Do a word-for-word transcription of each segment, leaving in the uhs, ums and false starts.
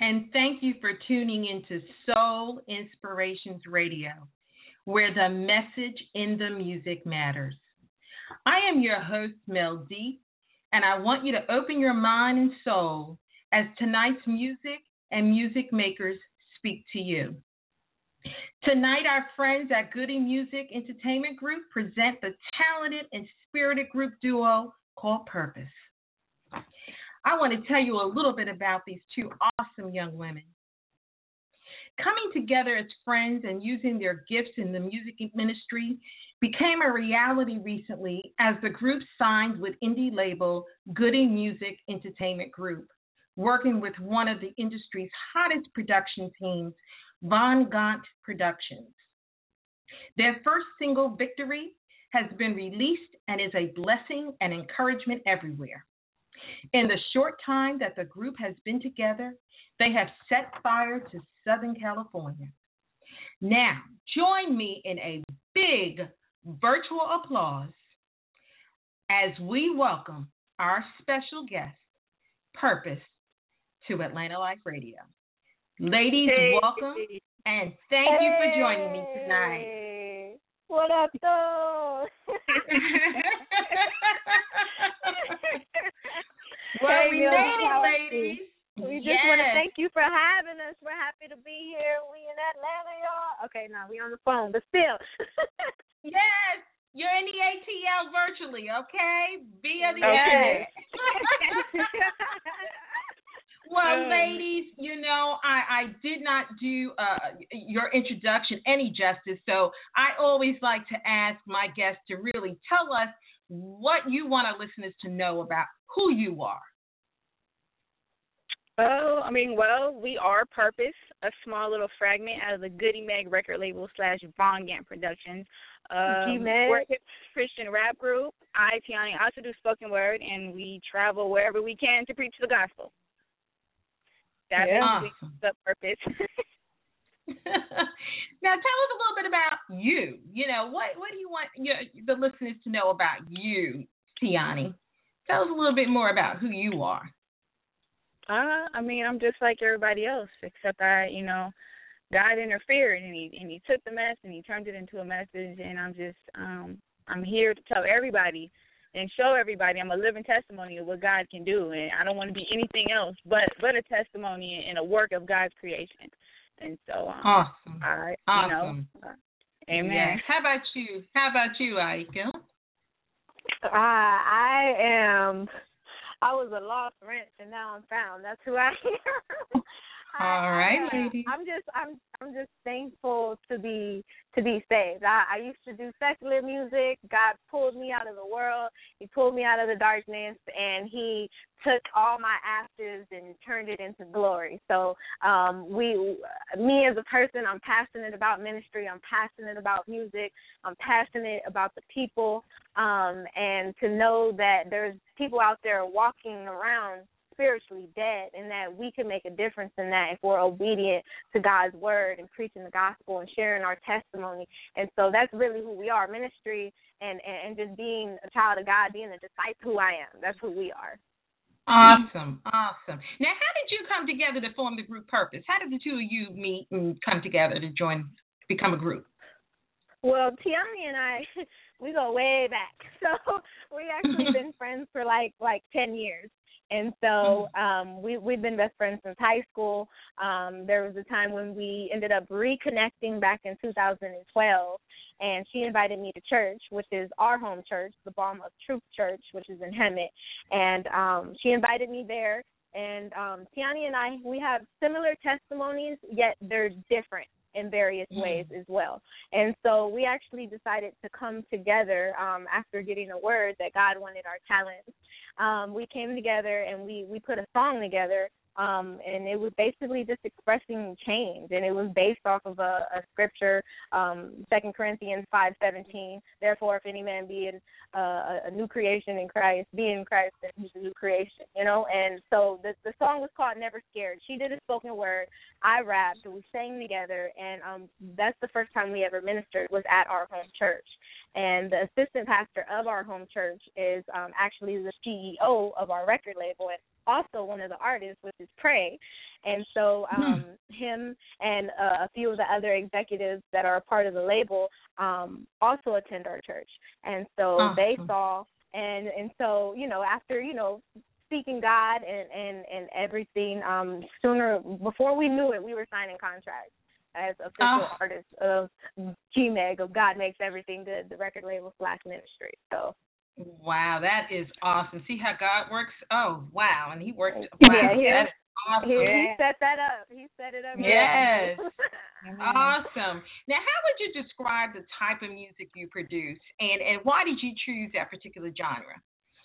and thank you for tuning into Soul Inspirations Radio, where the message in the music matters. I am your host, Mel D, and I want you to open your mind and soul as tonight's music and music makers speak to you. Tonight, our friends at Goody Music Entertainment Group present the talented and spirited group duo called Purpose. I want to tell you a little bit about these two awesome young women. Coming together as friends and using their gifts in the music ministry became a reality recently as the group signed with indie label Goody Music Entertainment Group, working with one of the industry's hottest production teams, Von Gant Productions. Their first single, Victory, has been released and is a blessing and encouragement everywhere. In the short time that the group has been together, they have set fire to Southern California. Now, join me in a big virtual applause as we welcome our special guest, Purpose, to Atlanta Life Radio. Ladies, hey. welcome, and thank hey. you for joining me tonight. What up, though? Well, hey, we made it, ladies. We just yes. want to thank you for having us. We're happy to be here. We in Atlanta, y'all. Okay, now we on the phone, but still. Yes, you're in the A T L virtually, okay? Via the okay. internet. Well, ladies, you know, I, I did not do uh, your introduction any justice, so I always like to ask my guests to really tell us what you want our listeners to know about who you are. Oh, I mean, well, we are Purpose, a small little fragment out of the Goody Meg record label slash Von Gant Productions. Um, we're a Christian rap group. I, Tiani, also do spoken word, and we travel wherever we can to preach the gospel. That's yeah. awesome. The Purpose. Now, tell us a little bit about you. You know, what what do you want your, the listeners to know about you, Tiani? Tell us a little bit more about who you are. Uh, I mean, I'm just like everybody else, except I, you know, God interfered and he and he took the mess and he turned it into a message, and I'm just, um, I'm here to tell everybody and show everybody I'm a living testimony of what God can do, and I don't want to be anything else but but a testimony and a work of God's creation. And so, um, awesome, I, awesome, you know, uh, amen. Yes. How about you? How about you, Aika? Uh, I am. I was a lost wrench, and now I'm found. That's who I am. All right, I, lady. I'm just, I'm, I'm just thankful to be, to be saved. I, I used to do secular music. God pulled me out of the world. He pulled me out of the darkness, and He took all my ashes and turned it into glory. So, um, we, me as a person, I'm passionate about ministry. I'm passionate about music. I'm passionate about the people, um, and to know that there's people out there walking around spiritually dead, and that we can make a difference in that if we're obedient to God's word and preaching the gospel and sharing our testimony. And so that's really who we are, ministry and, and, and just being a child of God, being a disciple, who I am. That's who we are. Awesome, awesome. Now, how did you come together to form the group Purpose? How did the two of you meet and come together to join, become a group? Well, Tiani and I, we go way back. So we actually been friends for like like ten years. And so um, we, we've been best friends since high school. Um, there was a time when we ended up reconnecting back in two thousand twelve, and she invited me to church, which is our home church, the Balm of Truth Church, which is in Hemet. And um, she invited me there. And um, Tiani and I, we have similar testimonies, yet they're different in various ways as well. And so we actually decided to come together um, after getting a word that God wanted our talents. Um, we came together and we, we put a song together, um, and it was basically just expressing change, and it was based off of a, a scripture, um, Second Corinthians five seventeen. Therefore, if any man be a, a, a new creation in Christ, be in Christ, then he's a new creation, you know. And so the, the song was called Never Scared. She did a spoken word, I rapped, we sang together, and um, that's the first time we ever ministered was at our home church. And the assistant pastor of our home church is um, actually the C E O of our record label, also one of the artists, which is Prey. And so um, hmm. him and uh, a few of the other executives that are a part of the label um, also attend our church. And so awesome. they saw, and, and so, you know, after, you know, seeking God and, and, and everything, um, sooner, before we knew it, we were signing contracts as official oh. artists of G M E G, of God Makes Everything Good, the record label slash ministry. So. Wow, that is awesome. See how God works? Oh, wow. And he worked. Wow, yeah, yeah. that is awesome. He, he set that up. He set it up. Yes. Awesome. Now, how would you describe the type of music you produce, and, and why did you choose that particular genre?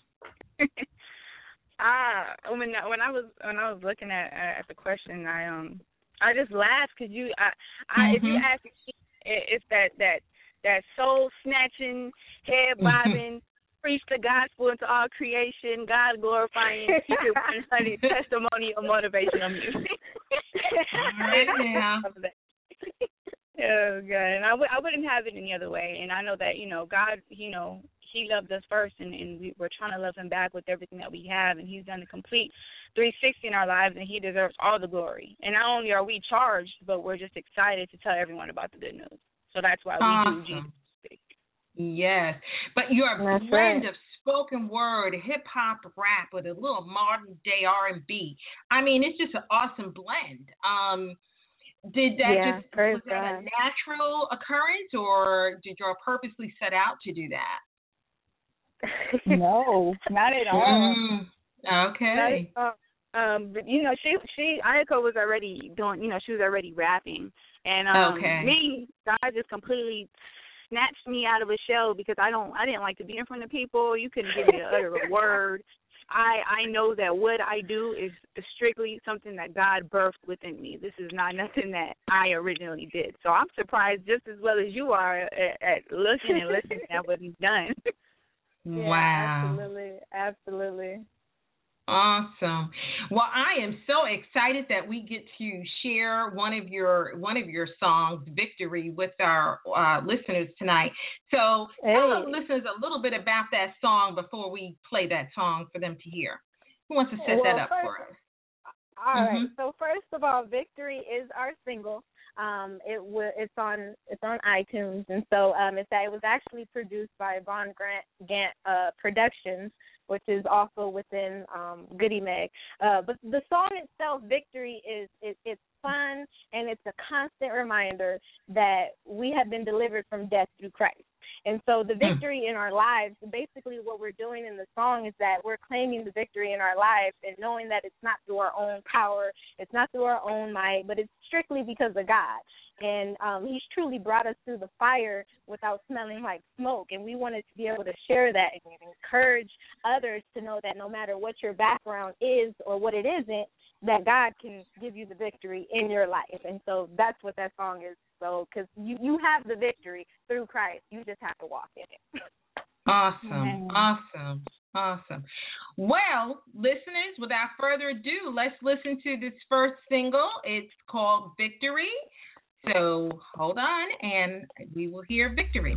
Ah, uh, when when I was when I was looking at at the question, I um I just laughed because you I, I mm-hmm. if you ask me, it's that that that soul snatching, head bobbing, preach the gospel into all creation, God glorifying, keep it one hundred testimonial motivational music. Yeah. Oh God, and I, w- I wouldn't have it any other way. And I know that you know God, you know. He loved us first, and, and we, we're trying to love him back with everything that we have, and he's done a complete three sixty in our lives, and he deserves all the glory. And not only are we charged, but we're just excited to tell everyone about the good news. So that's why we awesome. do Jesus. Yes, but you're a that's blend right. of spoken word, hip-hop, rap, with a little modern-day R and B. I mean, it's just an awesome blend. Um, did that yeah, just, was that a natural occurrence, or did you purposely set out to do that? No, not at all. Mm, okay. Not, uh, um, but you know, she she Ayako was already doing. You know, she was already rapping, and um, okay. me, God just completely snatched me out of a shell because I don't. I didn't like to be in front of people. You couldn't give me to utter a word. I I know that what I do is strictly something that God birthed within me. This is not nothing that I originally did. So I'm surprised just as well as you are at, at looking and listening at what he's done. Yeah, wow. Absolutely. Absolutely. Awesome. Well, I am so excited that we get to share one of your one of your songs, Victory, with our uh, listeners tonight. So hey. tell our listeners a little bit about that song before we play that song for them to hear. Who wants to set well, that up first, for us? All mm-hmm. right. So first of all, Victory is our single. Um, it w- it's on it's on iTunes, and so um, it's it was actually produced by Von Grant Gant uh, Productions, which is also within um, Goody Meg. Uh, but the song itself, Victory, is it, it's fun, and it's a constant reminder that we have been delivered from death through Christ. And so the victory in our lives, basically what we're doing in the song is that we're claiming the victory in our lives and knowing that it's not through our own power, it's not through our own might, but it's strictly because of God. And um, he's truly brought us through the fire without smelling like smoke. And we wanted to be able to share that and encourage others to know that no matter what your background is or what it isn't, that God can give you the victory in your life. And so that's what that song is. So, because you, you have the victory through Christ. You just have to walk in it. Awesome. Mm-hmm. Awesome. Awesome. Well, listeners, without further ado, let's listen to this first single. It's called Victory. So hold on, and we will hear Victory.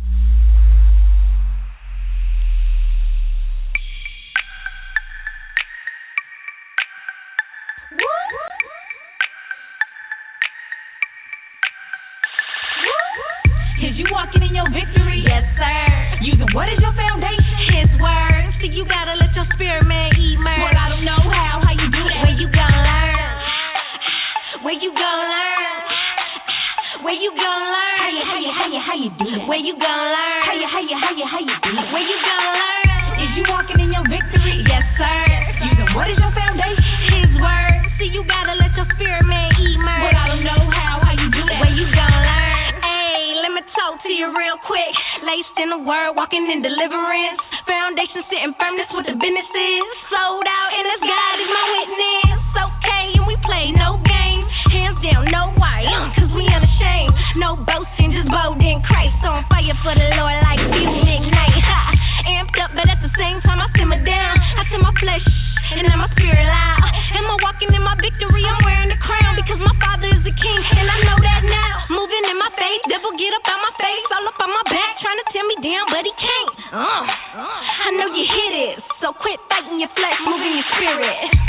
Is you walking in your victory? Yes, sir. Using what is your foundation? His word. See, you gotta let your spirit man emerge. Well, I don't know how, how you do that. Where you gonna learn? Where you gonna learn? Where you gonna learn? How you, how you, how you, how you do that? Where you gonna learn? How you, how you, how you, how you do that? Where you gonna learn? Is you walking in your victory? Yes, sir. Using what is your foundation? His word. See, you gotta let your spirit man emerge. Well, I don't know how, how you do that. Where you gonna learn? Talk to you real quick. Laced in the word, walking in deliverance. Foundation sitting firm, that's what the business is. Sold out, and this God is my witness. Okay, and we play no games. Hands down, no why, cause we unashamed. No boasting, just bold in Christ. On fire for the Lord like you, McKnight. Ha! Amped up, but at the same time I simmer down. I tell my flesh, and then my spirit loud. Am I walking in my victory? I'm wearing the crown because my Father is the King, and I know that now. Moving in my faith, devil get up out my face, all up on my back, trying to tear me down, but he can't. Uh, I know you hear this, so quit fighting your flesh, moving your spirit.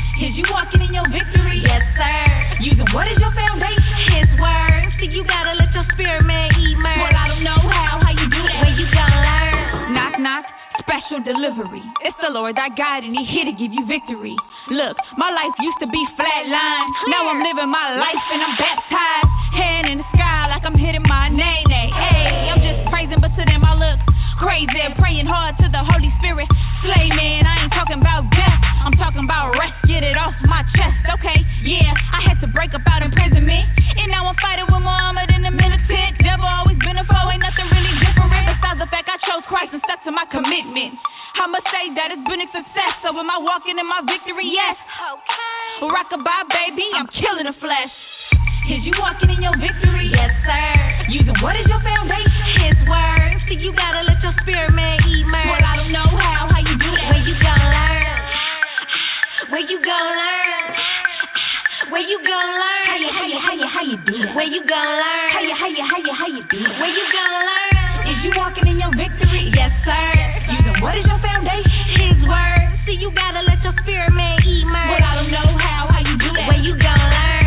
Lord, thy God, and he here to give you victory. Look, my life used to be flatline. Now I'm living my life and I'm baptized. Hand in the sky like I'm hitting my name. Hey, I'm just praising, but to them I look crazy. Praying hard to the Holy Spirit. Slay, man, I ain't talking about death. I'm talking about rest. Get it off my chest, okay? Yeah, I had to break up out imprisonment. And now I'm fighting with Muhammad in the militant. Devil always been a foe, ain't nothing really different. Besides the fact I chose Christ and stuck to my commitment. I must say that it's been a success. So am I walking in my victory? Yes. Okay. Rockabye, baby, I'm killing the flesh. Is you walking in your victory? Yes, sir. Using what is your foundation? His word. See, you gotta let your spirit man emerge. Well, I don't know how, how you do that. Where you gonna learn? Where you gonna learn? Where you gonna learn? How you, how you, how you, how you do that? Where you gonna learn? How you, how you, how you, how you do that? Where you gonna learn? Is you walking in your victory? Yes, sir. Using what is your foundation? His word. See, you gotta let your spirit man emerge. Well, I don't know how, how you do that. Where you gonna learn?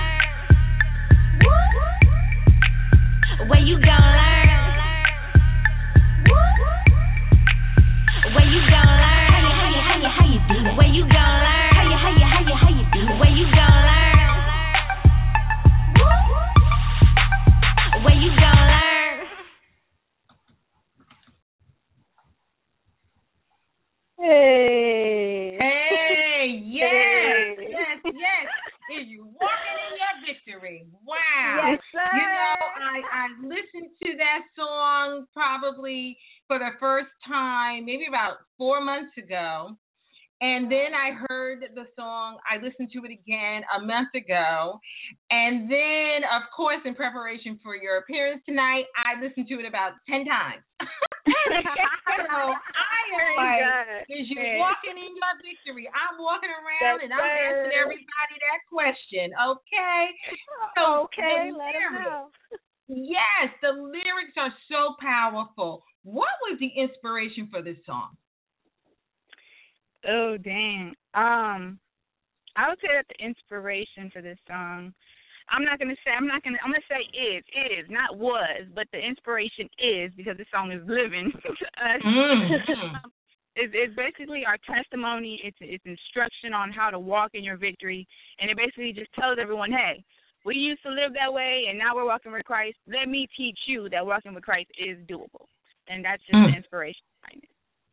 Where you gonna learn? Where you gonna learn? How you, how you, how you, how you do that? Where you gonna learn? How you, how you, how you, how you do that? Where you gonna learn? Where you gonna learn? Hey. Hey, yes, hey. yes, yes. Is you walking in your victory? Wow. Yes, sir. You know, I, I listened to that song probably for the first time, maybe about four months ago. And then I heard the song, I listened to it again a month ago. And then, of course, in preparation for your appearance tonight, I listened to it about ten times. So I am like, is you walking in your victory? I'm walking around That's and I'm fair. asking everybody that question, okay? So okay, the let us lyrics, know. yes, the lyrics are so powerful. What was the inspiration for this song? Oh, dang. Um, I would say that the inspiration for this song, I'm not gonna say I'm not gonna I'm gonna say is is not was, but the inspiration is because this song is living to us. Mm-hmm. It's, it's basically our testimony. It's it's instruction on how to walk in your victory, and it basically just tells everyone, hey, we used to live that way, and now we're walking with Christ. Let me teach you that walking with Christ is doable, and that's just mm. the inspiration behind it.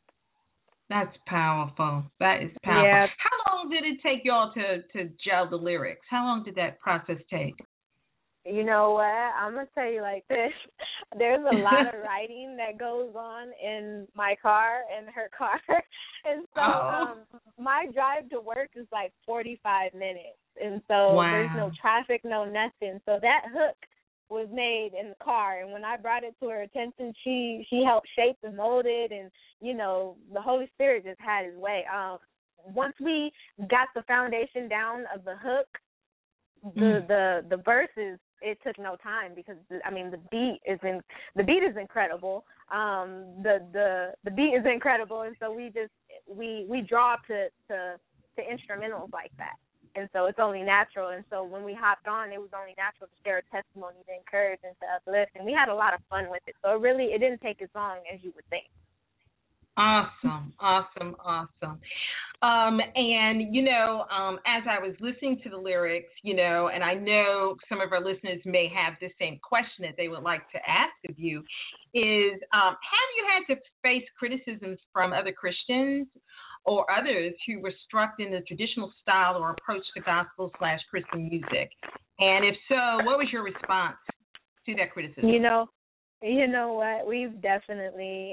That's powerful. That is powerful. Yeah. How long did it take y'all to, to gel the lyrics? How long did that process take? You know what? I'm going to tell you like this. There's a lot of writing that goes on in my car and her car. And so oh. um, my drive to work is like forty-five minutes. And so wow. there's no traffic, no nothing. So that hook was made in the car, and when I brought it to her attention, she she helped shape and mold it, and you know the Holy Spirit just had His way. Um, once we got the foundation down of the hook, the mm. the the verses, it took no time because I mean the beat is in the beat is incredible. Um, the the the beat is incredible, and so we just we we draw to to to instrumentals like that. And so it's only natural. And so when we hopped on, it was only natural to share a testimony, to encourage and to uplift. And we had a lot of fun with it. So it really, it didn't take as long as you would think. Awesome, awesome, awesome. Um, and, you know, um, as I was listening to the lyrics, you know, and I know some of our listeners may have the same question that they would like to ask of you, is um, have you had to face criticisms from other Christians or others who were struck in the traditional style or approach to gospel slash Christian music? And if so, what was your response to that criticism? You know, you know what? We've definitely,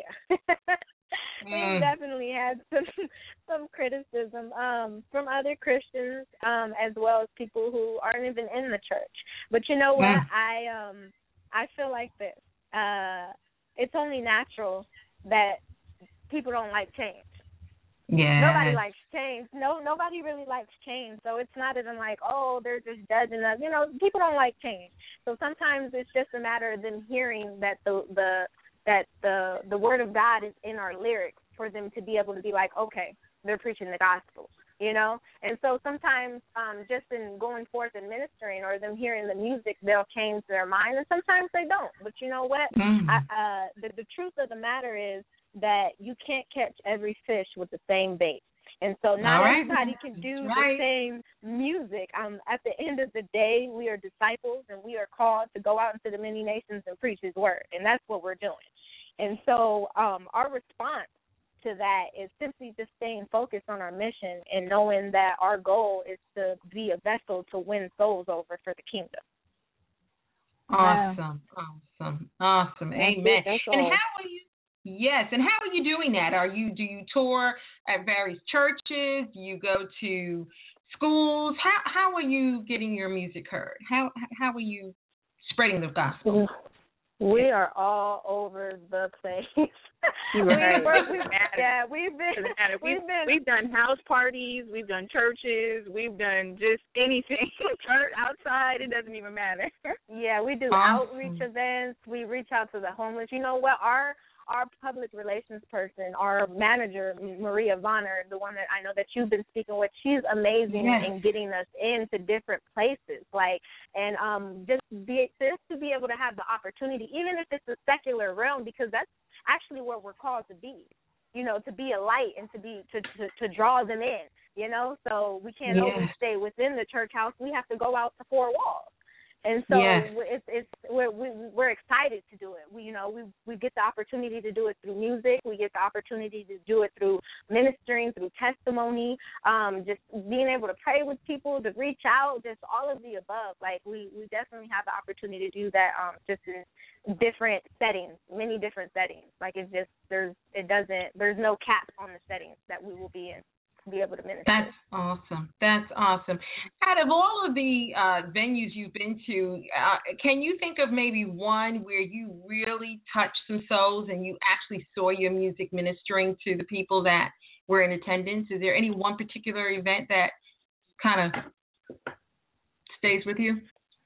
we've mm. definitely had some some criticism um, from other Christians um, as well as people who aren't even in the church. But you know what? Mm. I um I feel like this. Uh, it's only natural that people don't like change. Yeah. Nobody likes change. No, nobody really likes change. So it's not even like, oh, they're just judging us. You know, people don't like change. So sometimes it's just a matter of them hearing that the the that the the word of God is in our lyrics for them to be able to be like, okay, they're preaching the gospel. You know, and so sometimes um, just in going forth and ministering or them hearing the music, they'll change their mind, and sometimes they don't. But you know what? Mm. I, uh, the, the truth of the matter is that you can't catch every fish with the same bait. And so not right. everybody can do right. the same music. Um, at the end of the day, we are disciples, and we are called to go out into the many nations and preach his word, and that's what we're doing. And so um, our response to that is simply just staying focused on our mission and knowing that our goal is to be a vessel to win souls over for the kingdom. Awesome, awesome, awesome. Amen. That's and all. how are you? Yes, and how are you doing that? Are you do you tour at various churches? Do you go to schools? How how are you getting your music heard? How how are you spreading the gospel? We are all over the place. Right. we, we, yeah, we've been, we've, we've been, we've done house parties, we've done churches, we've done just anything church outside. It doesn't even matter. Yeah, we do awesome. outreach events. We reach out to the homeless. You know what? Our our public relations person, our manager, Maria Vonner, the one that I know that you've been speaking with, she's amazing yes. in getting us into different places. Like, and um, just be just to be able to have the opportunity, even if it's a secular realm, because that's actually where we're called to be. You know, to be a light and to be to to, to draw them in. You know, so we can't yes. always stay within the church house. We have to go out the four walls. And so yes. it's it's we're we, we're excited to do it. We you know we we get the opportunity to do it through music. We get the opportunity to do it through ministering, through testimony, um, just being able to pray with people, to reach out, just all of the above. Like we, we definitely have the opportunity to do that, um, just in different settings, many different settings. Like it's just there's it doesn't there's no cap on the settings that we will be in. Be able to minister. That's awesome. That's awesome. Out of all of the uh, venues you've been to, uh, can you think of maybe one where you really touched some souls and you actually saw your music ministering to the people that were in attendance? Is there any one particular event that kind of stays with you?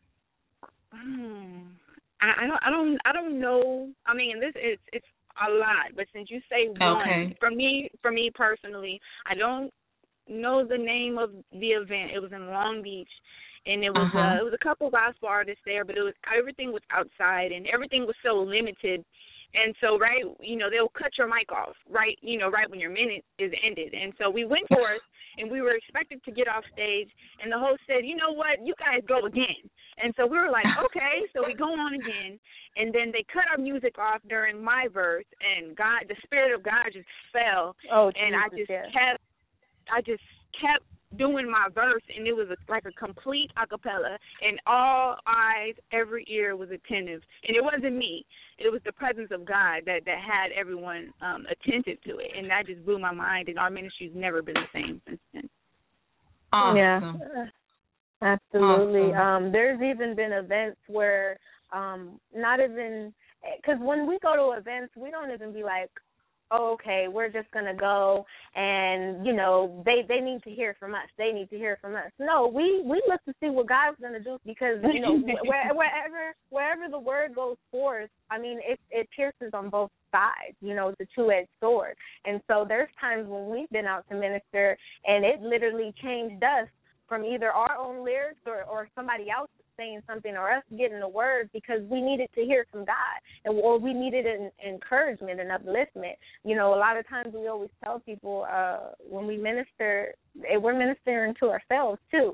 Mm, I, I don't. I don't. I don't know. I mean, this is it's. A lot, but since you say one, okay. for me, for me personally, I don't know the name of the event. It was in Long Beach, and it was uh-huh. uh, it was a couple gospel artists there, but it was everything was outside, and everything was so limited. And so, right, you know, they'll cut your mic off, right, you know, right when your minute is ended. And so we went for it, and we were expected to get off stage, and the host said, you know what, you guys go again. And so we were like, okay, so we go on again. And then they cut our music off during my verse, and God, the Spirit of God just fell. Oh, and Jesus, I just yeah. kept, I just kept doing my verse, and it was a, like a complete a cappella, and all eyes, every ear was attentive. And it wasn't me. It was the presence of God that, that had everyone um, attentive to it, and that just blew my mind, and our ministry's never been the same since then. Awesome. Yeah, absolutely. Awesome. Um, there's even been events where um, not even, because when we go to events, we don't even be like, oh, okay, we're just going to go and, you know, they, they need to hear from us. They need to hear from us. No, we, we look to see what God's going to do because, you know, where, wherever wherever the word goes forth, I mean, it, it pierces on both sides, you know, it's a two-edged sword. And so there's times when we've been out to minister and it literally changed us from either our own lyrics or, or somebody else saying something or us getting the word because we needed to hear from God and or we needed an encouragement and upliftment. You know, a lot of times we always tell people uh, when we minister, we're ministering to ourselves too.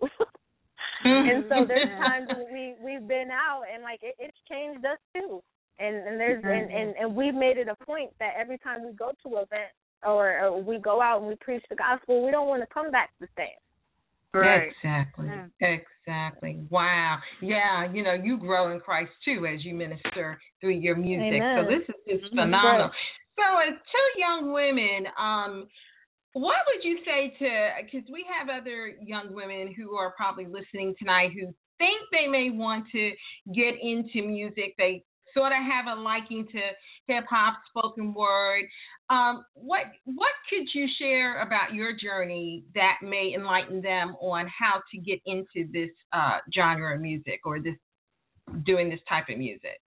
And so there's times when we, we've been out and like it, it's changed us too. And, and there's and, and, and we've made it a point that every time we go to an event or, or we go out and we preach the gospel, we don't want to come back the same. Right. Exactly. Yeah. Exactly. Wow. Yeah, you know, you grow in Christ too as you minister through your music. Amen. So this is just phenomenal. So as two young women, um, what would you say to, because we have other young women who are probably listening tonight who think they may want to get into music. They sort of have a liking to hip-hop, spoken word. Um, what what could you share about your journey that may enlighten them on how to get into this uh, genre of music or this doing this type of music?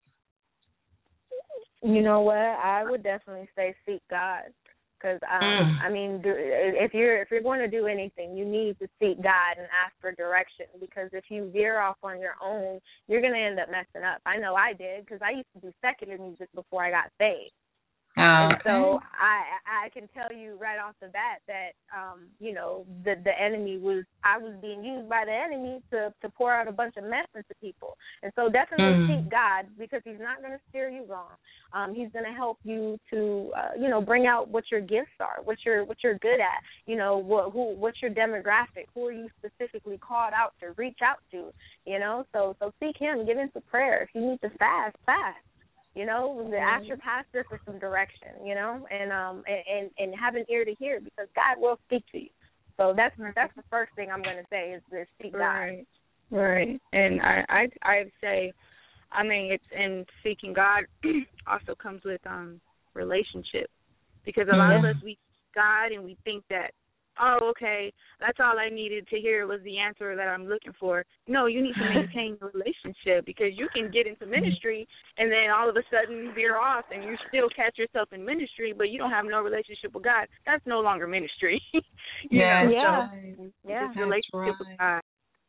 You know what? I would definitely say seek God, because um, mm. I mean, if you're if you're going to do anything, you need to seek God and ask for direction. Because if you veer off on your own, you're going to end up messing up. I know I did because I used to do secular music before I got saved. And Okay. so I I can tell you right off the bat that um, you know, the the enemy was I was being used by the enemy to, to pour out a bunch of mess into people. And so definitely mm. seek God, because he's not going to steer you wrong. Um, he's going to help you to uh, you know, bring out what your gifts are, what you're what you're good at. You know, what who what's your demographic? Who are you specifically called out to reach out to? You know, so so seek him, get into prayer. If you need to fast, fast. You know, ask your pastor for some direction, you know, and um and, and, and have an ear to hear, because God will speak to you. So that's that's the first thing I'm going to say is this: seek God. Right, right. And I I I'd say, I mean, it's in seeking God also comes with um relationship, because a lot mm-hmm. of us we seek God and we think that, oh, okay, that's all I needed to hear was the answer that I'm looking for. No, you need to maintain a relationship, because you can get into ministry and then all of a sudden veer off and you still catch yourself in ministry, but you don't have no relationship with God. That's no longer ministry. you yes, know? Yeah. So yeah. It's relationship right. with God.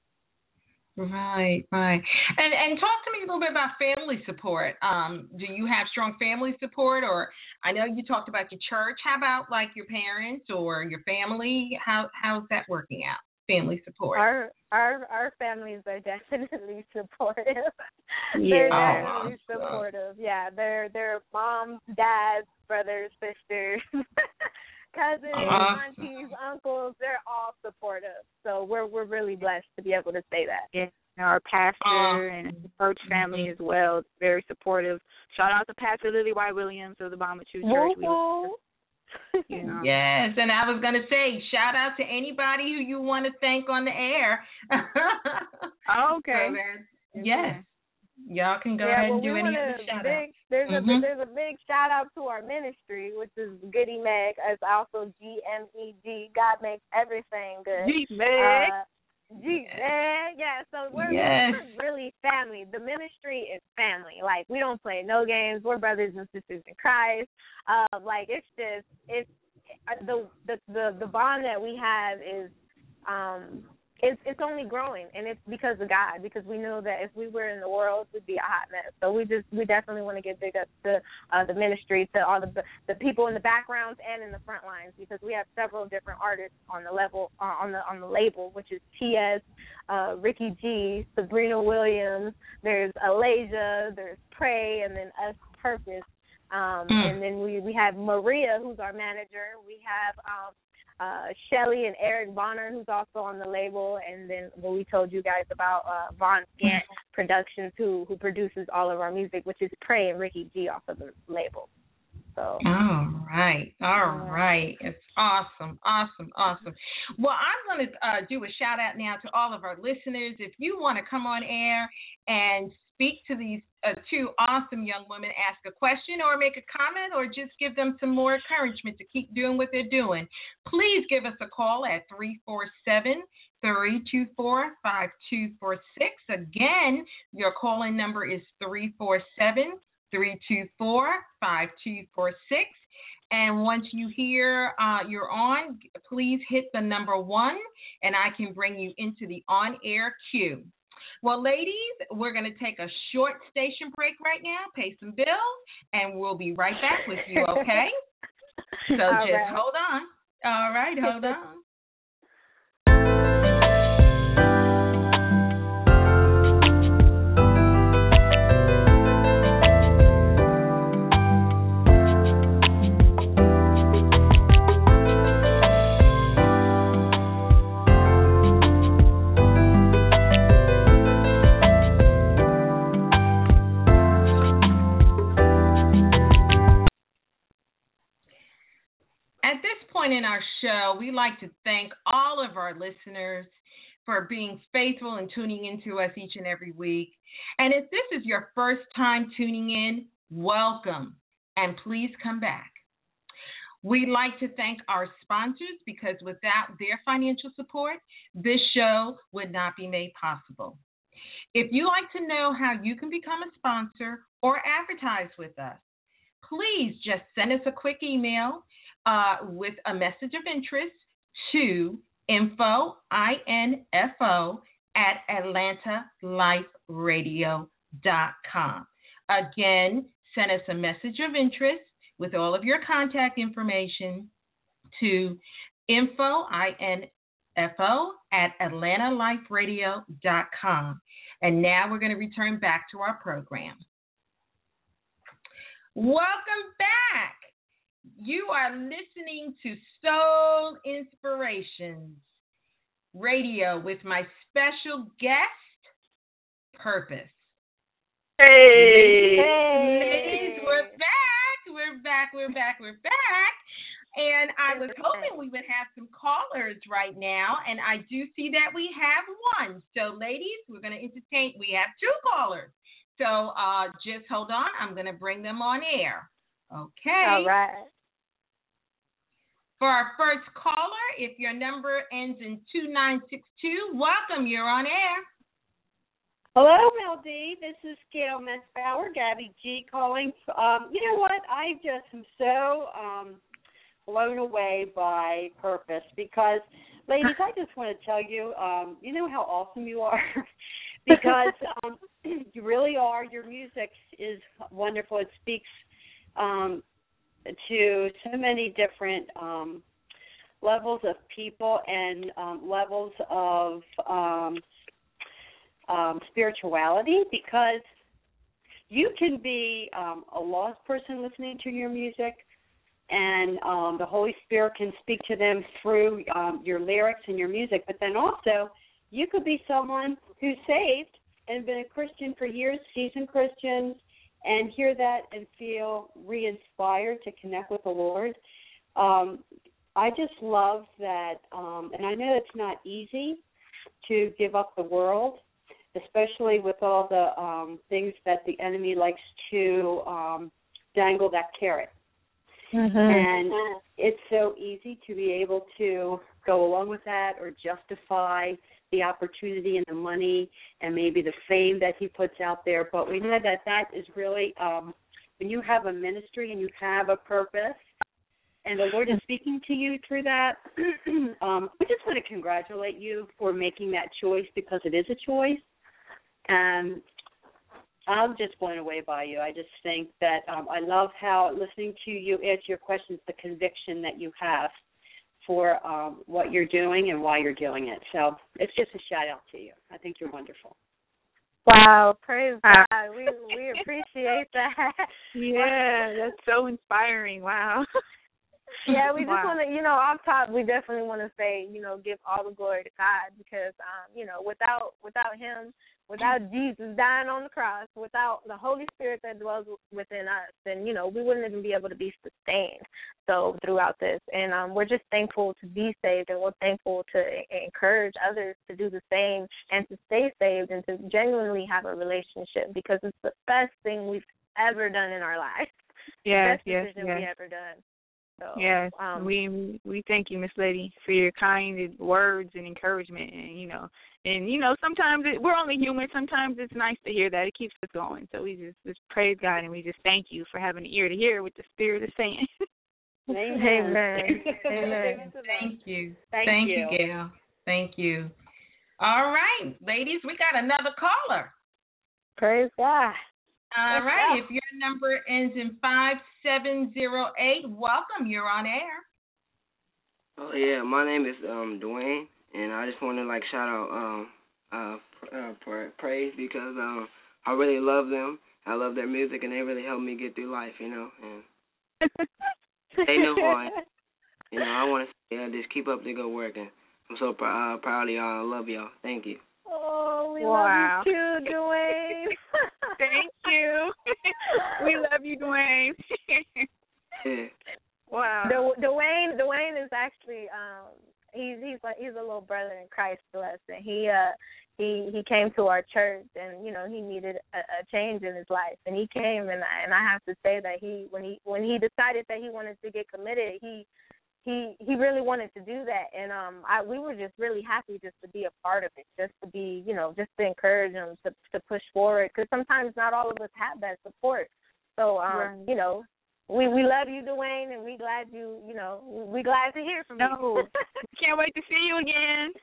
Right, right. And and talk to me a little bit about family support. Um, do you have strong family support? Or I know you talked about your church. How about like your parents or your family? How how's that working out? Family support. Our our our families are definitely supportive. Yeah. They're definitely oh, supportive. Yeah, they're they're moms, dads, brothers, sisters. Cousins, awesome. aunties, uncles, they're all supportive. So we're we're really blessed to be able to say that. Yeah. Our pastor awesome. and church family as well, very supportive. Shout out to Pastor Lily White Williams of the Bomachu Church. Woo-hoo. You know. Yes, and I was going to say, shout out to anybody who you want to thank on the air. Okay. So yes. Y'all can go yeah, ahead well, and do we any wanna other shout big, out. There's mm-hmm. a there's a big shout out to our ministry, which is Goody Meg, as also G M E G. God makes everything good. G Meg. Uh, G Meg. Yeah. So we're, yes. we're really family. The ministry is family. Like, we don't play no games. We're brothers and sisters in Christ. Um, like it's just it's the the the the bond that we have is um. It's it's only growing, and it's because of God. Because we know that if we were in the world, we'd be a hot mess. So we just we definitely want to give big up to uh, the ministry, to all the the people in the backgrounds and in the front lines, because we have several different artists on the level uh, on the on the label, which is T S, uh, Ricky G, Sabrina Williams. There's Alasia, there's Pray, and then Us Purpose. Um, mm. And then we we have Maria, who's our manager. We have um, Uh, Shelly and Eric Bonner, who's also on the label, and then what we told you guys about uh, Von Scant Productions, who who produces all of our music, which is Pray and Ricky G off of the label. So. All right, all right. It's awesome, awesome, awesome. Well, I'm going to uh, do a shout out now to all of our listeners. If you want to come on air and speak to these uh, two awesome young women, ask a question or make a comment or just give them some more encouragement to keep doing what they're doing, please give us a call at three four seven, three two four, five two four six. Again, your call-in number is three four seven, three two four, five two four six. And once you hear uh, you're on, please hit the number one, and I can bring you into the on-air queue. Well, ladies, we're going to take a short station break right now, pay some bills, and we'll be right back with you, okay? So All just right. hold on. All right, hold on. In our show, we like to thank all of our listeners for being faithful and tuning in to us each and every week. And if this is your first time tuning in, welcome, and please come back. We'd like to thank our sponsors, because without their financial support, this show would not be made possible. If you'd like to know how you can become a sponsor or advertise with us, please just send us a quick email Uh, with a message of interest to info, I N F O, at atlanta life radio dot com. Again, send us a message of interest with all of your contact information to info, I N F O, at atlanta life radio dot com. And now we're going to return back to our program. Welcome back. You are listening to Soul Inspirations Radio with my special guest, Purpose. Hey. Ladies, we're back. We're back. We're back. We're back. And I was hoping we would have some callers right now, and I do see that we have one. So, ladies, we're going to entertain. We have two callers. So, uh, just hold on. I'm going to bring them on air. Okay. All right. For our first caller, if your number ends in two nine six two, welcome. You're on air. Hello, Mel D. This is Gail Messbauer, Gabby G calling. Um, you know what? I just am so um, blown away by Purpose because, ladies, I just want to tell you, um, you know how awesome you are? because um, you really are. Your music is wonderful. It speaks um, to so many different um, levels of people and um, levels of um, um, spirituality, because you can be um, a lost person listening to your music, and um, the Holy Spirit can speak to them through um, your lyrics and your music. But then also, you could be someone who's saved and been a Christian for years, seasoned Christians, and hear that and feel re-inspired to connect with the Lord. Um, I just love that, um, and I know it's not easy to give up the world, especially with all the um, things that the enemy likes to um, dangle that carrot. Mm-hmm. And it's so easy to be able to go along with that or justify the opportunity and the money and maybe the fame that he puts out there. But we know that that is really, um, when you have a ministry and you have a purpose and the Lord is speaking to you through that, um, I just want to congratulate you for making that choice, because it is a choice. And I'm just blown away by you. I just think that um, I love how, listening to you answer your questions, the conviction that you have for um, what you're doing and why you're doing it. So it's just a shout out to you. I think you're wonderful. Wow, praise God. We we appreciate that. Yeah, that's so inspiring. Wow. Yeah, we just wow. want to, you know, off top, we definitely want to say, you know, give all the glory to God, because, um, you know, without without him, without Jesus dying on the cross, without the Holy Spirit that dwells within us, then, you know, we wouldn't even be able to be sustained so throughout this. And um, we're just thankful to be saved, and we're thankful to encourage others to do the same and to stay saved and to genuinely have a relationship, because it's the best thing we've ever done in our lives. Yes, best yes, decision yes. we ever done. So, yes, um, we we thank you, Miss Lady, for your kind words and encouragement, and you know, and you know, sometimes it, we're only human. Sometimes it's nice to hear that. It keeps us going. So we just just praise God, and we just thank you for having an ear to hear what the Spirit is saying. Amen. Amen. Amen. Thank you. Thank, Thank you. you, Gail. Thank you. All right, ladies, we got another caller. Praise God. All Let's right, go. if your number ends in five seven zero eight, welcome. You're on air. Oh yeah, my name is um Dwayne, and I just want to like shout out um uh, uh pra- praise because um I really love them. I love their music, and they really help me get through life, you know. And they know who I am. You know, I want to say, uh, just keep up the good work, and I'm so pr- uh, proud of y'all. I love y'all. Thank you. Oh, we Wow. love you too, Dwayne. Thank you. We love you, Dwayne. Yeah. Wow. Du- Dwayne, Dwayne is actually um he's he's like he's a little brother in Christ to us, and he uh he he came to our church, and you know he needed a, a change in his life, and he came, and I, and I have to say that he when he when he decided that he wanted to get committed, he he he really wanted to do that, and um I we were just really happy just to be a part of it, just to be, you know, just to encourage him to to push forward, because sometimes not all of us have that support. So um Right. you know, we we love you, Dwayne, and we glad you you know we glad to hear from No. you. Can't wait to see you again.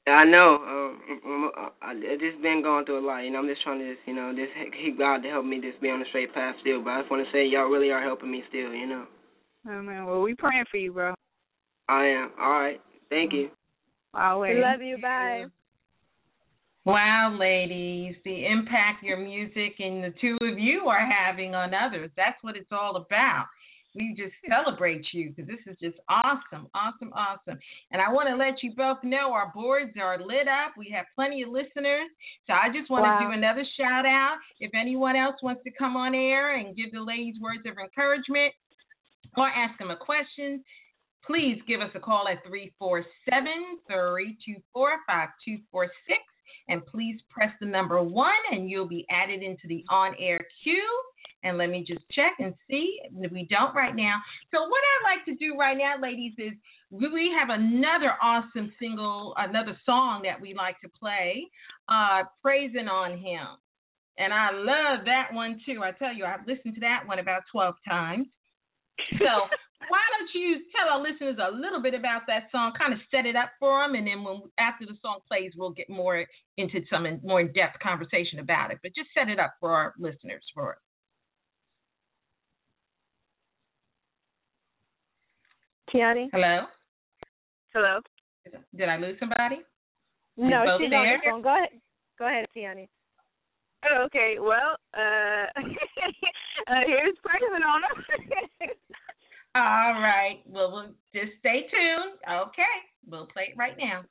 I know. Um, I, I just been going through a lot. You know, I'm just trying to just, you know, just keep God to help me just be on the straight path still. But I just want to say y'all really are helping me still, you know. Oh, man. Well, we praying for you, bro. I am. All right. Thank you. Always. We love you. Bye. Wow, ladies, the impact your music and the two of you are having on others. That's what it's all about. We just celebrate you because this is just awesome, awesome, awesome. And I want to let you both know our boards are lit up. We have plenty of listeners. So I just want wow. to do another shout out. If anyone else wants to come on air and give the ladies words of encouragement or ask them a question, please give us a call at three four seven, three two four, five two four six. And please press the number one, and you'll be added into the on-air queue. And let me just check and see if we don't right now. So what I'd like to do right now, ladies, is we have another awesome single, another song that we like to play, uh, Praising on Him. And I love that one, too. I tell you, I've listened to that one about twelve times. So why don't you tell our listeners a little bit about that song, kind of set it up for them, and then when after the song plays, we'll get more into some more in-depth conversation about it. But just set it up for our listeners for it. Tiani? Hello? Hello? Did I lose somebody? No, both she's there? on the phone. Go ahead. Go ahead, Tiani. Oh, okay. Well, uh, uh here's Praising on Him. All right. Well, we'll just stay tuned. Okay. We'll play it right now.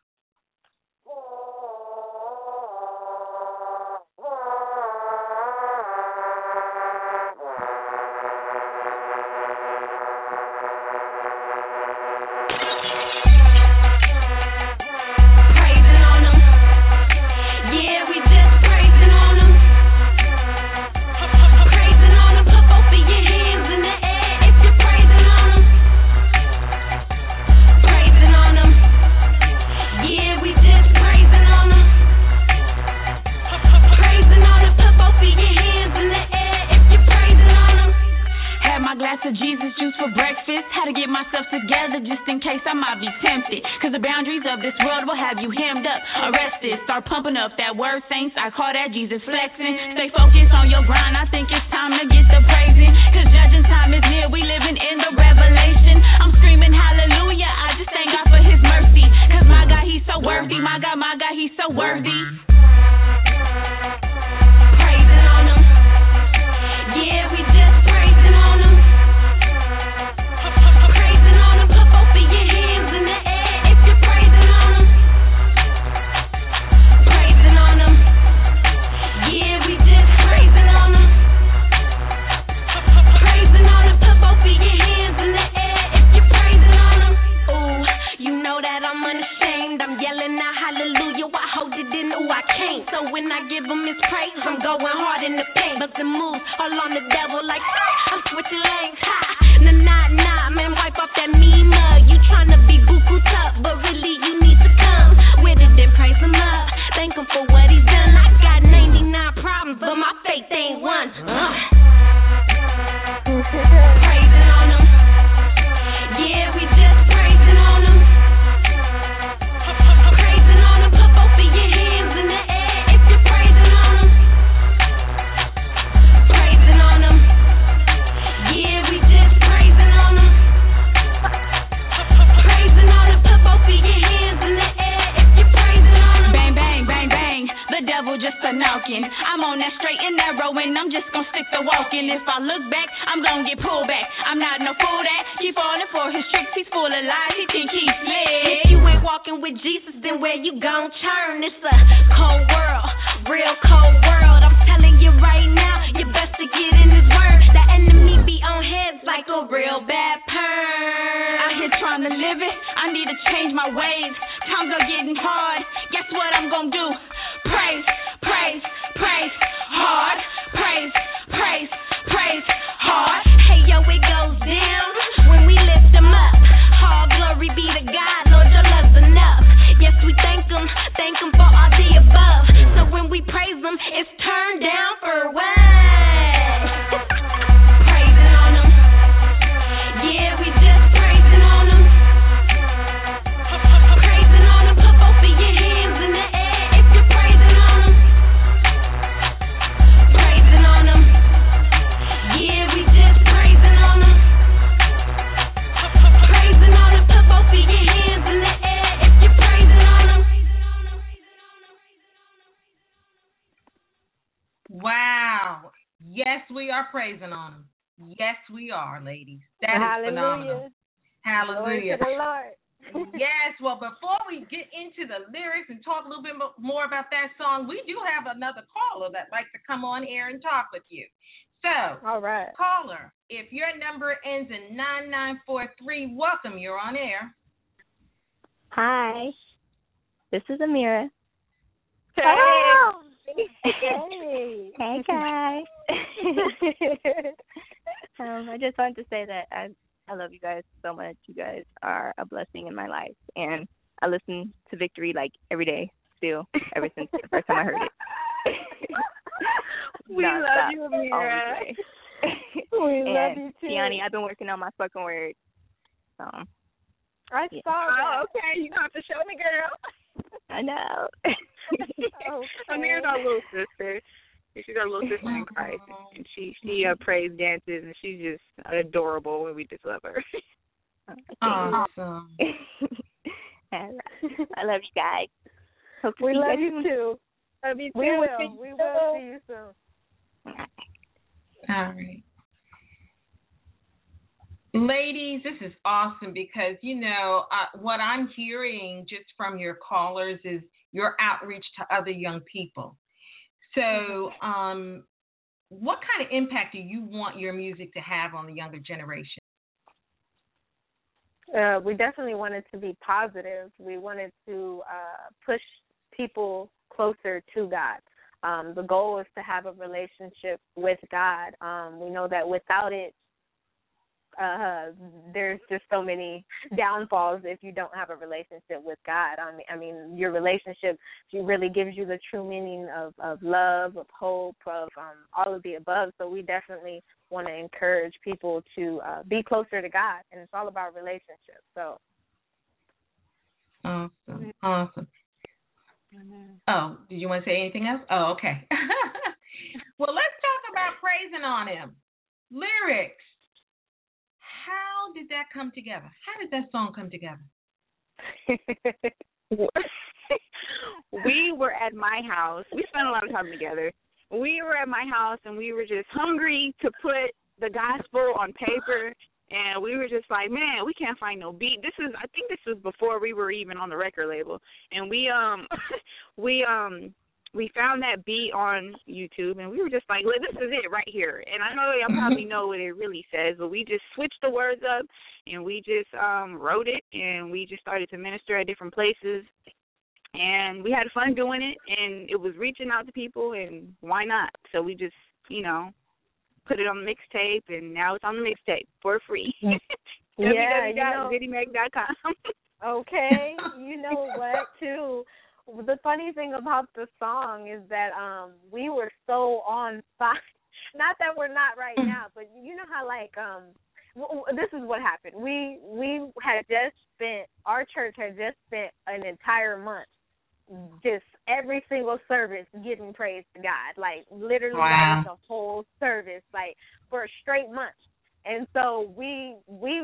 glass of Jesus juice for breakfast. Had to get myself together just in case I might be tempted. Cause the boundaries of this world will have you hemmed up, arrested. Start pumping up that word, saints. I call that Jesus flexing. Stay focused on your grind. I think it's time to get the praising. Cause judging time is near. We living in the revelation. I'm screaming hallelujah. I just thank God for his mercy. Cause my God, he's so worthy. My God, my God, he's so worthy. Praising on him. Yeah, we just praising on him. Praising on him. Put both of your hands in the air if you're praising on him. Praising on him. Yeah, we just praising on him. Praising on him. Put both of your hands in the air if you're praising on him. Ooh, you know that I'm unashamed. I'm yelling out hallelujah. I hold it in, ooh, I can't. So when I give him his praise, I'm going hard in the paint. But the moves all on the devil like, ah, I'm switching lanes, ha. Nah, nah, nah, man, wipe off that mean mug. You tryna be buku tough, but really you need to come with it and praise him up. Thank him for what he's done. I got ninety-nine problems, but my faith ain't one. Uh. Praising on him. Yeah, we just praising on him. Praising on him. Put both of your hands in the air if you're praising on him. Praising on him. Yeah, we just praising on him. Praising on him. Put both of your hands in the air if you're praising on him. Bang, bang, bang, bang. The devil just a knocking. I'm on that straight and narrow and I'm just gonna stick to walking. If I look back, I'm gonna get pulled back. I'm not no fool that keep falling for his tricks. He's full of lies. He think he's slick. If you ain't walking with Jesus, then where you gon' turn? It's a cold world, real cold world. I'm telling you right now, you best to get in his word. The enemy be on heads like a real bad perm. Out here trying to live it, I need to change my ways. Times are getting hard. Guess what I'm gonna do? Praise, praise, praise hard. Praise, praise, praise hard. Hey yo, it goes down when we lift him up. All glory be to God, Lord, your love's enough. Yes, we thank him, thank him for all the above. So when we praise him, it's turned down for what? Praising on him. Yeah, we just praising on him. Praising are praising on him. Yes, we are, ladies. That is Hallelujah. phenomenal. Hallelujah. Glory to the Lord. Yes, well, before we get into the lyrics and talk a little bit more about that song, we do have another caller that likes to come on air and talk with you. So, all right, caller, if your number ends in nine nine four three, welcome. You're on air. Hi, this is Amira. Hey. Oh. Hey. Hey, guys. um, I just wanted to say that I I love you guys so much. You guys are a blessing in my life, and I listen to Victory like every day still, ever since the first time I heard it. We love you, Amira. We and love you too. Tiani, I've been working on my spoken word. Um, I yeah. saw that. Oh, okay. You gonna have to show me, girl. I know. Okay. Amira's our little sister. She's our little sister in Christ, and she she uh, prays, dances, and she's just adorable, and we just love her. Awesome. I love you guys. Hope to We see love guys you soon. too. Love you too. We will. We will see you soon. All right. Ladies, this is awesome because, you know, uh, what I'm hearing just from your callers is your outreach to other young people. So um, what kind of impact do you want your music to have on the younger generation? Uh, we definitely wanted to be positive. We wanted to uh, push people closer to God. Um, the goal is to have a relationship with God. Um, we know that without it, uh, there's just so many downfalls if you don't have a relationship with God. I mean, I mean, your relationship really gives you the true meaning of, of love, of hope, of um, all of the above. So we definitely want to encourage people to uh, be closer to God, and it's all about relationships. So awesome, awesome. Oh, did you want to say anything else? Oh, okay. Well, let's talk about praising on him. Lyrics. How did that come together? How did that song come together? We were at my house. We spent a lot of time together. We were at my house, and we were just hungry to put the gospel on paper, and we were just like, man, we can't find no beat. This is, I think this was before we were even on the record label, and we um, we um. we found that beat on YouTube, and we were just like, this is it right here. And I know y'all probably know what it really says, but we just switched the words up, and we just um, wrote it, and we just started to minister at different places. And we had fun doing it, and it was reaching out to people, and why not? So we just, you know, put it on the mixtape, and now it's on the mixtape for free. Yeah, w w w dot goody meg dot com. Okay, you know what, too? The funny thing about the song is that um we were so on fire. Not that we're not right now, but you know how like um w- w- this is what happened. We we had just spent our church had just spent an entire month just every single service giving praise to God. Like literally wow. that was the whole service, like for a straight month. And so we we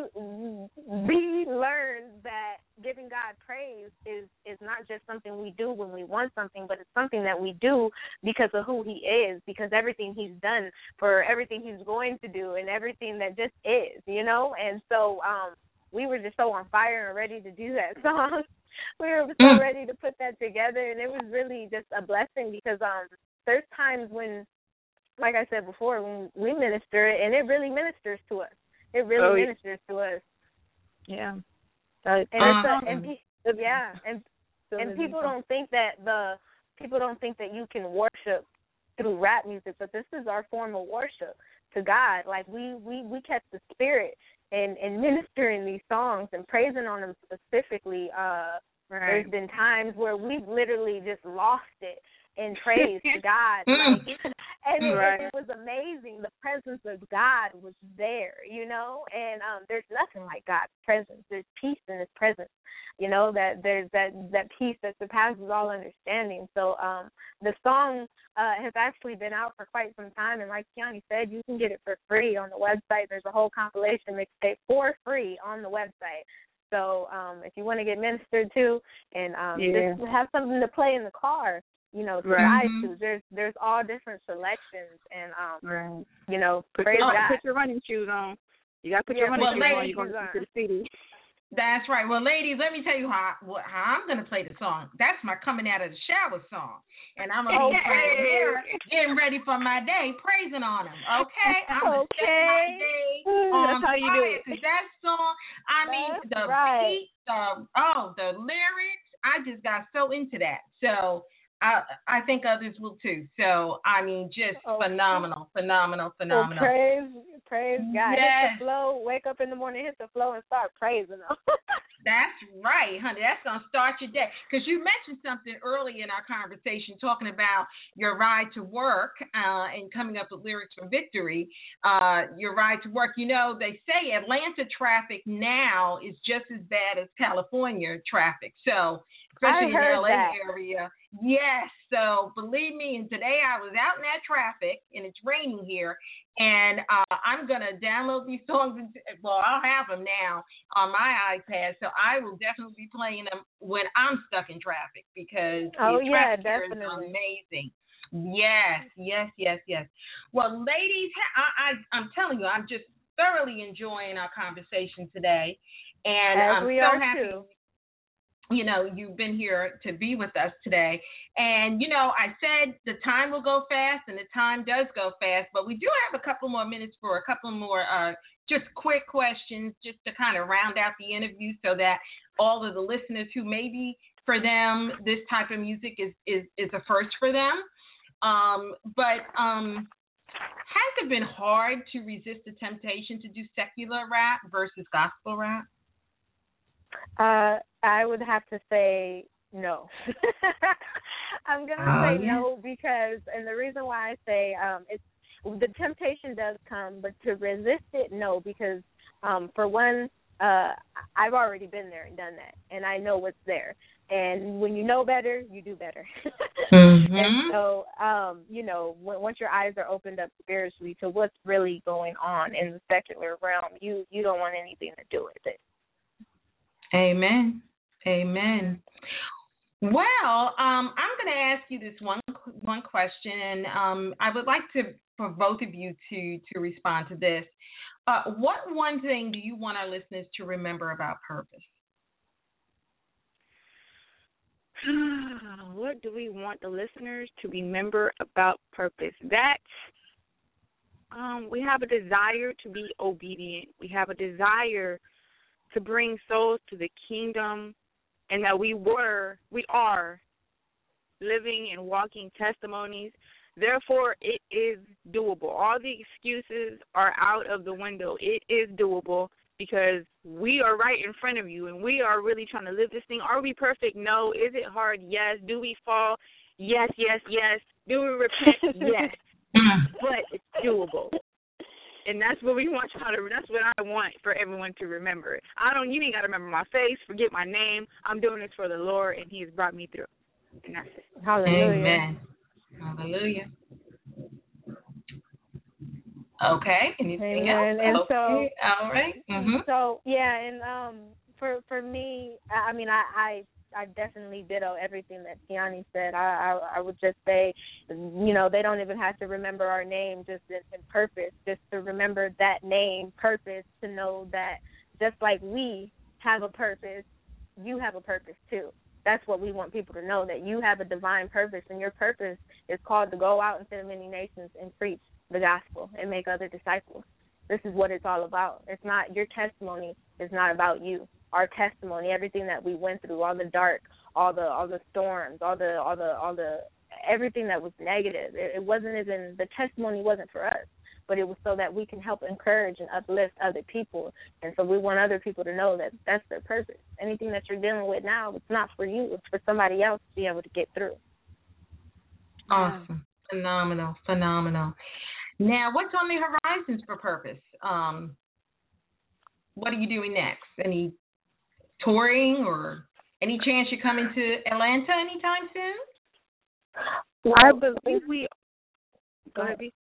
we learned that giving God praise is, is not just something we do when we want something, but it's something that we do because of who he is, because everything he's done, for everything he's going to do, and everything that just is, you know? And so um, we were just so on fire and ready to do that song. We were so mm. ready to put that together, and it was really just a blessing because um, there's times when, like I said before, when we minister, and it really ministers to us. It really oh, ministers to us. Yeah. And um, it's a, and pe- yeah, and and people don't think that the people don't think that you can worship through rap music, but this is our form of worship to God. Like we we, we catch the spirit and and ministering these songs and praising on them specifically. Uh, right. There's been times where we've literally just lost it in praise to God. Like, and it, right. it was amazing. The presence of God was there, you know, and um, there's nothing like God's presence. There's peace in his presence, you know, that there's that, that peace that surpasses all understanding. So um, the song uh, has actually been out for quite some time, and like Tiani said, you can get it for free on the website. There's a whole compilation mixtape for free on the website. So um, if you want to get ministered to and um, yeah. just have something to play in the car, you know, to Right. ride Mhm. to. There's there's all different selections, and um, Right. you know, Put praise your, God. put your running shoes on. You got to put Yeah, your running well, shoes on. ladies- You're going to the city. That's right. Well, ladies, let me tell you how what, how I'm going to play the song. That's my coming out of the shower song, and I'm going to be Okay. right here getting ready for my day, praising on him. Okay, I'm going to set my Okay. day That's on how you do fire, it. 'cause that song, I mean, That's the right. beat, the oh, the lyrics, I just got so into that. So I I think others will too. So I mean, just Oh. phenomenal, phenomenal, Well, phenomenal. praise, praise God. Yes. Hit the flow. Wake up in the morning, hit the flow, and start praising Him. That's right, honey. That's going to start your day. Because you mentioned something early in our conversation talking about your ride to work uh, and coming up with lyrics from Victory. Uh, your ride to work. You know, they say Atlanta traffic now is just as bad as California traffic. So, especially I in the heard L A that. area. Yes. So, believe me, and today I was out in that traffic, and it's raining here. And uh, I'm going to download these songs. And, well, I'll have them now on my iPad. So I will definitely be playing them when I'm stuck in traffic because Oh, the yeah, traffic here is definitely. amazing. Yes, yes, yes, yes. Well, ladies, I, I, I'm telling you, I'm just thoroughly enjoying our conversation today. And As I'm we so are happy. too. You know, you've been here to be with us today. And, you know, I said the time will go fast, and the time does go fast, but we do have a couple more minutes for a couple more uh, just quick questions just to kind of round out the interview so that all of the listeners who maybe for them this type of music is, is, is a first for them. Um, but um, has it been hard to resist the temptation to do secular rap versus gospel rap? Uh, I would have to say no. I'm gonna Oh, say yeah. no because, and the reason why I say um, it's the temptation does come, but to resist it, no, because um, for one, uh, I've already been there and done that, and I know what's there. And when you know better, you do better. Mm-hmm. And so, um, you know, when, once your eyes are opened up spiritually to what's really going on in the secular realm, you you don't want anything to do with it. Amen. Amen. Well, um, I'm going to ask you this one one question, and um, I would like to for both of you to to respond to this. Uh, what one thing do you want our listeners to remember about purpose? What do we want the listeners to remember about purpose? That um, we have a desire to be obedient. We have a desire to bring souls to the kingdom, and that we were, we are living and walking testimonies. Therefore, it is doable. All the excuses are out of the window. It is doable because we are right in front of you, and we are really trying to live this thing. Are we perfect? No. Is it hard? Yes. Do we fall? Yes, yes, yes. Do we repent? Yes. But it's doable. And that's what we want y'all to, that's what I want for everyone to remember. I don't, you ain't got to remember my face, forget my name. I'm doing this for the Lord, and He has brought me through. And that's it. Hallelujah. Amen. Hallelujah. Okay. Anything Amen. else? And okay. so, all right. Mm-hmm. So yeah, and um, for for me, I I mean, I, I I definitely ditto everything that Tiani said. I, I I would just say, you know, they don't even have to remember our name, just in, in purpose, just to remember that name, purpose, to know that just like we have a purpose, you have a purpose too. That's what we want people to know, that you have a divine purpose, and your purpose is called to go out into the many nations and preach the gospel and make other disciples. This is what it's all about. It's not, your testimony is not about you. Our testimony, everything that we went through, all the dark, all the all the storms, all the all the all the everything that was negative. It, it wasn't even, the testimony wasn't for us, but it was so that we can help encourage and uplift other people. And so we want other people to know that that's their purpose. Anything that you're dealing with now, it's not for you. It's for somebody else to be able to get through. Awesome. Phenomenal. Phenomenal. Now, what's on the horizons for Purpose? Um, what are you doing next? Any touring or any chance you're coming to Atlanta anytime soon? I believe we. Go ahead, B.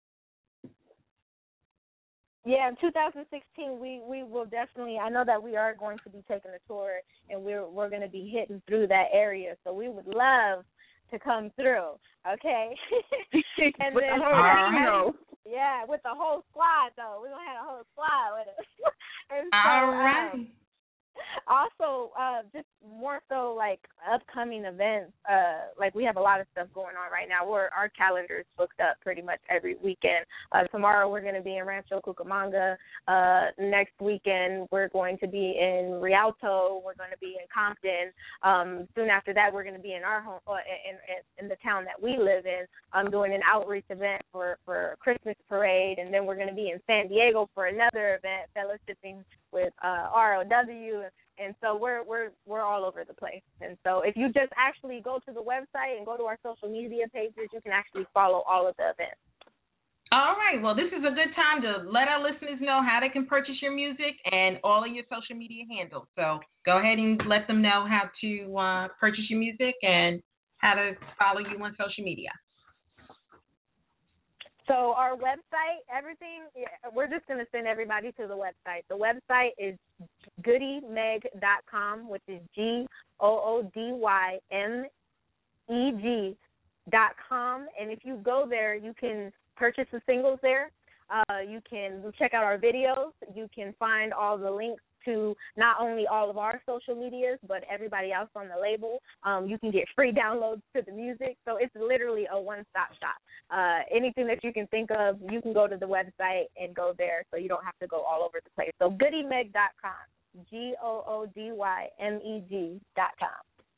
Yeah, in two thousand sixteen, we, we will definitely, I know that we are going to be taking a tour, and we're we're going to be hitting through that area. So we would love to come through. Okay. And with then the whole right. yeah, with the whole squad though. We're gonna have a whole squad with us. And so, All right. Um, also, uh, just more so like upcoming events. Uh, like we have a lot of stuff going on right now. We're our calendar is booked up pretty much every weekend. Uh, tomorrow we're going to be in Rancho Cucamonga. Uh, next weekend we're going to be in Rialto. We're going to be in Compton. Um, soon after that we're going to be in our home, uh, in, in in the town that we live in. I'm doing an outreach event for for a Christmas parade, and then we're going to be in San Diego for another event, fellowshipping with uh, R O W. And so we're we're we're all over the place. And so if you just actually go to the website and go to our social media pages, you can actually follow all of the events. All right. Well, this is a good time to let our listeners know how they can purchase your music and all of your social media handles. So go ahead and let them know how to uh, purchase your music and how to follow you on social media. So our website, everything, we're just going to send everybody to the website. The website is goody meg dot com, which is G O O D Y M E G dot com. And if you go there, you can purchase the singles there. Uh, you can check out our videos. You can find all the links to not only all of our social medias, but everybody else on the label. Um, you can get free downloads to the music. So it's literally a one-stop shop. Uh, anything that you can think of, you can go to the website and go there so you don't have to go all over the place. So goody meg dot com, G O O D Y M E G dot com.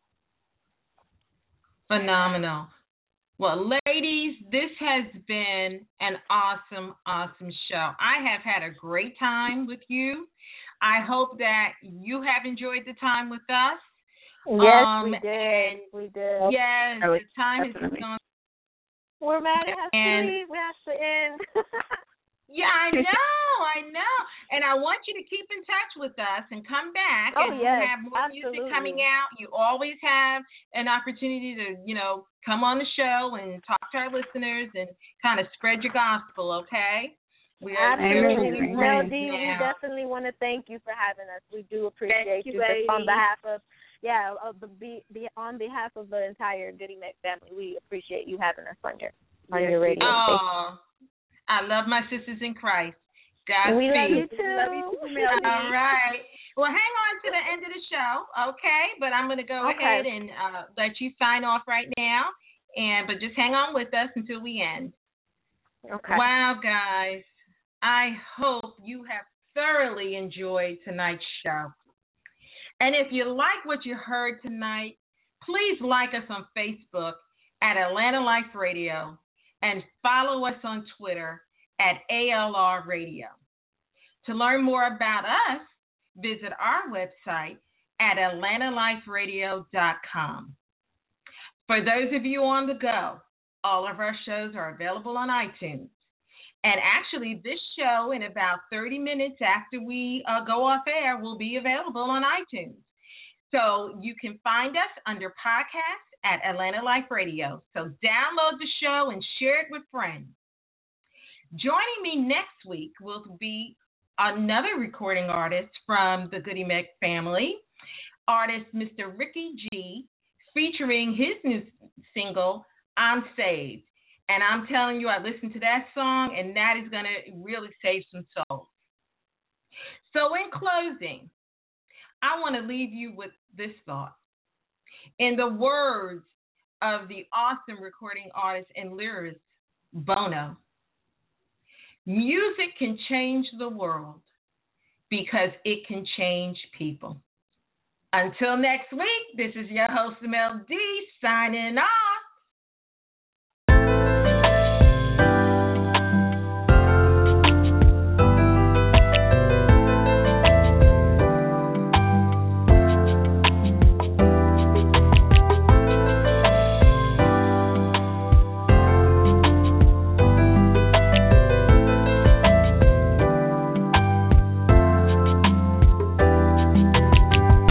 Phenomenal. Well, ladies, this has been an awesome, awesome show. I have had a great time with you. I hope that you have enjoyed the time with us. Yes, um, we did. We did. Yes, the time has gone. We're mad it has and, to leave. We have to end. Yeah, I know, I know. And I want you to keep in touch with us and come back. Oh, and yes, we'll have more absolutely. music coming out. You always have an opportunity to, you know, come on the show and talk to our listeners and kind of spread your gospel, okay? We are Absolutely. Mel D, now. we definitely want to thank you for having us. We do appreciate Thank you, you. ladies. On behalf of, yeah, of the be, be on behalf of the entire Goody Meg family, we appreciate you having us on your on Yes, your radio. Oh, I love my sisters in Christ. God we love you speed. too. Love you too, Mel D. All right. Well, hang on to the end of the show, okay? But I'm going to go Okay. ahead and uh, let you sign off right now, and but just hang on with us until we end. Okay. Wow, guys. I hope you have thoroughly enjoyed tonight's show. And if you like what you heard tonight, please like us on Facebook at Atlanta Life Radio and follow us on Twitter at A L R Radio. To learn more about us, visit our website at atlanta life radio dot com. For those of you on the go, all of our shows are available on iTunes. And actually, this show, in about thirty minutes after we uh, go off air, will be available on iTunes. So you can find us under podcasts at Atlanta Life Radio. So download the show and share it with friends. Joining me next week will be another recording artist from the Goody Meg family, artist Mister Ricky G, featuring his new single, I'm Saved. And I'm telling you, I listened to that song, and that is going to really save some souls. So in closing, I want to leave you with this thought. In the words of the awesome recording artist and lyricist, Bono, music can change the world because it can change people. Until next week, this is your host, Mel D, signing off.